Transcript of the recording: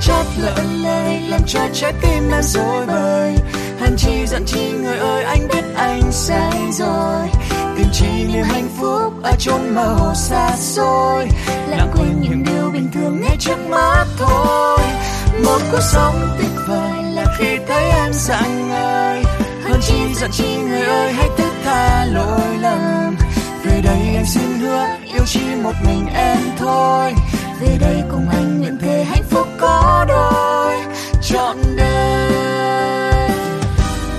chót lỡ lời làm cho trái tim em rối bời. Hằn chi giận chi người ơi, anh biết anh sai rồi. Tìm chi niềm hạnh phúc ở chốn mơ hồ xa xôi, lãng quên những điều bình thường ngay trước mắt thôi. Một cuộc sống tuyệt vời là khi thấy em rạng ngời. Hơn chi giận chi người ơi, hãy thứ tha lỗi lầm. Về đây em xin hứa yêu chỉ một mình em thôi. Về đây cùng anh nguyện thề hãy